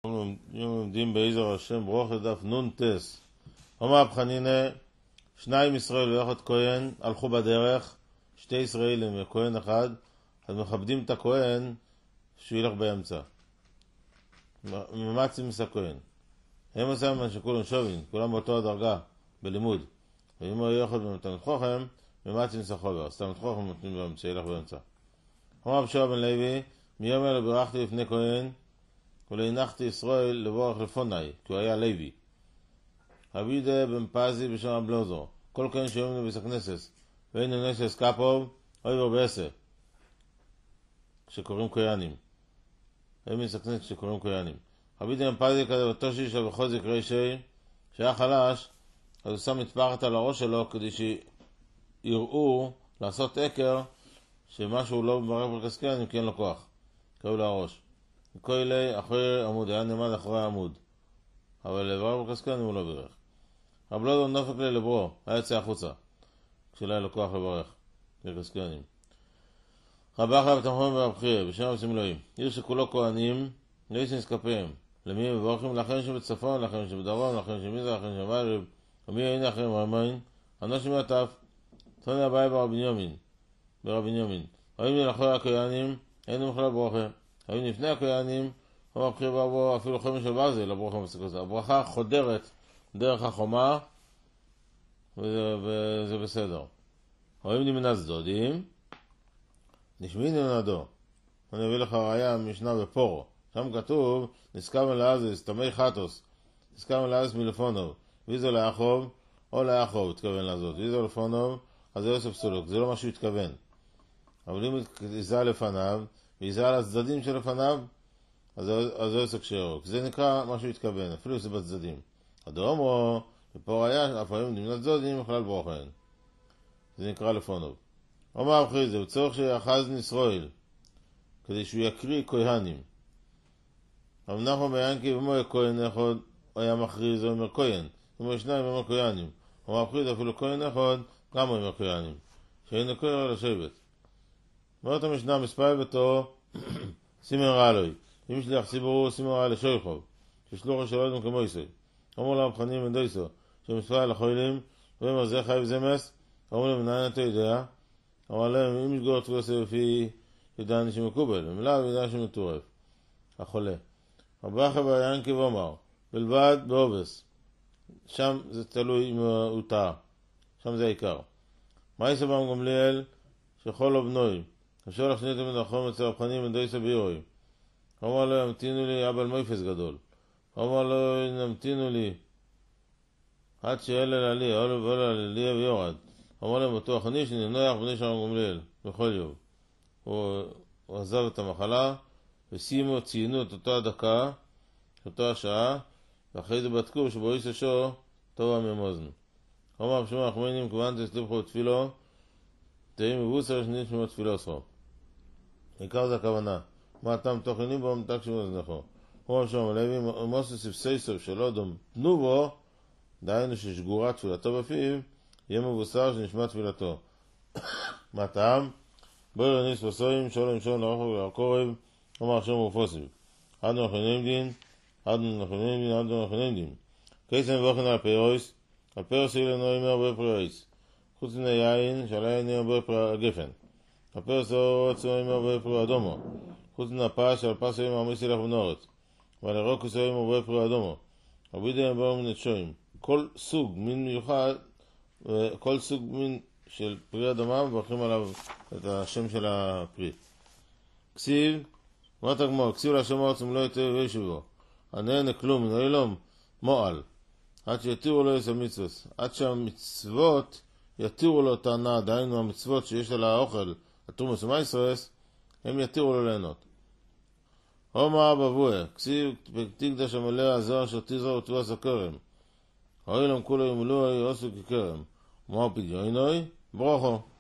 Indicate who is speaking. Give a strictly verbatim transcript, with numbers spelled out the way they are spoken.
Speaker 1: יום עומדים בעזר השם ברוך דף נון טס. אומר רב חנינא, שניים ישראל ואחד כהן הלכו בדרך, שתי ישראלים וכהן אחד, אז מכבדים את הכהן שהוא ילך באמצע. ממצים את הכהן. הם עושים מה שכולם שווים, כולם באותו הדרגה בלימוד. ואם הוא יאכל במתנת חוכם, ממצים את החובר. סתם את חוכם נותנים באמצע, ילך באמצע. אומר רב שועה בן לוי, מיום אלו בירכתי לפני כהן, ולהנחתי ישראל לבורך לפוני, כי הוא היה לוי. רבי יהודה בן פזי בשם הבלוזו, כל כהן שיום נביס הכנסס, ואין ננסס קפוב, אוי ורבעסה, כשקוראים כהנים. אין נביס הכנסס כשקוראים כהנים. רבי יהודה בן פזי כזה בתושי של בחוזק רישי, שהיה חלש, אז הוא שם מטפחת על הראש שלו, כדי שיראו לעשות עקר, שמשהו לא מברך ברכס כהנים, כי אין לו כוח. קראו לו הראש. כהלי אחרי עמוד, היה נעמד אחרי העמוד. אבל לברך ברכס כהנים הוא לא ברך. רב לוזו נופק לי לברו, היה יצא החוצה, כשלא היה לו כוח לברך ברכס כהנים. רב אחלה בתמכון ורב חייה, בשם רב סמלואים, עיר שכולו כהנים, לאיסין סקפיהם. למי הם מברכים? לאחרים שבצפון, לאחרים שבדרום, לאחרים שמזרח, לאחרים שמערב, ומי אין אחרים רמין, אנושים מעטף, תוני הבאי ברב בנימין, ברב בנימין. רואים לי לאחרי הכהנים, אין בכלל ברוכה. רואים לפני הכהנים, הוא מבחיר בו אפילו חומש של ברזל, לברוכה מסכות. הברכה חודרת דרך החומה, וזה, וזה בסדר. רואים לי מן הצדודים, נשמעים לנדו. אני אביא לך ראיה משנה בפורו. שם כתוב, נזכר מלאזס, תמי חטוס, נזכר מלאזס מלפונוב, ויזו לאחוב, או לאחוב, התכוון לעזות, ויזו לפונוב, אז זה יוסף סולוק, זה לא מה שהוא התכוון. אבל אם יזע לפניו, ויזע על הצדדים שלפניו, אז זה יוסק שירוק. זה נקרא מה שהוא התכוון, אפילו זה בצדדים. הדומו, ופה היה, אף היום נמנת זודים, בכלל ברוכן. זה נקרא לפונוב. אומר אחרי זה, הוא צורך שיחז ניסרויל, כדי שהוא יקריא כהנים. אבל נחום ביינקי, ומו היה כהן אחד, היה מכריז, הוא אומר כהן. הוא אומר שניים, הוא אומר כהנים. הוא אומר אחרי זה, אפילו כהן אחד, גם הוא אומר כהנים. שהיינו כהן על השבט. אומרת המשנה, מספר ביתו, סימן רע אלוהי. אם שליח ציבורו, סימן רע לשויכוב, ששלוחו של אדם כמו יסוי. אמרו להם חנים ודויסו, שמספר על החוילים, ואומר זה חייב זמס, אמרו להם, נען אתה יודע, אמר להם, אם יסגור תפוסה לפי ידעני שמקובל, ומלא וידע שמטורף, החולה. רבי אחלה ביינקי ואומר, בלבד באובס, שם זה תלוי אם הוא טעה, שם זה העיקר. מה יסבם גמליאל, שכל לו בנוי, אשר לך שניתם מן החום אצל הבחנים ודויסו ביורוי. אמר לו, המתינו לי אבל מויפס גדול. אמר לו, נמתינו לי, עד שאלה לעלי, אולו ואולה לעלי ויורד. אמר להם, בטוח אני שננוח בני שם גמליאל, בכל יום. הוא, הוא עזב את המחלה, ושימו, ציינו את אותו הדקה, את אותו השעה, ואחרי זה בדקו שבו איסו שו, טוב הממוזן. אמר בשמוע החמיינים, כוונתס לבחו תפילו, תהי מבוסר שנית שמות תפילו סרו. עיקר זה הכוונה. מה אתם תוכנים בו מתק שמוזנחו. הוא אמר הלוי, מוסס אפסייסוב שלא דומנו בו, דהיינו ששגורה תפילתו בפיו, יהיה מבוסר שנשמע תפילתו. מה טעם? בואי לניס וסוים, שואל למשון לרוחב ולקורב, אמר שם ופוסים. עדנו נכונים דין, עדנו נכונים דין, עדנו נכונים דין. קייסם ובוכן על פירויס, על פירוס אילנו אימר הרבה פריויס. חוץ מן היין, שעל היין הרבה פרי גפן. על פירוס אורצו אימר הרבה פרי אדומו. חוץ מן הפס, שעל פס אימר עמיסי לך בנורת. ועל הרוקוס אימר הרבה פרי אדומו. רבי די באו מן התשויים. כל סוג, מין מיוחד, כל סוג מין של פרי אדומה, מברכים עליו את השם של הפרי. כסיב, מה תגמור? כסיב להשם ארצם לא יתר וישבו. הנהנה כלום מן האילום, מועל. עד שיתירו לו יש המצוות. עד שהמצוות יתירו לו את הענה, דהיינו המצוות שיש על האוכל, התרומוס ומייסרס, הם יתירו לו ליהנות. הומה בבואה, כסיב תקדש המלא הזוהר אשר תזרור ותבוס הכרם. האילום כולו ימולו יעשו ככרם. מה פדיונוי? ברוכו.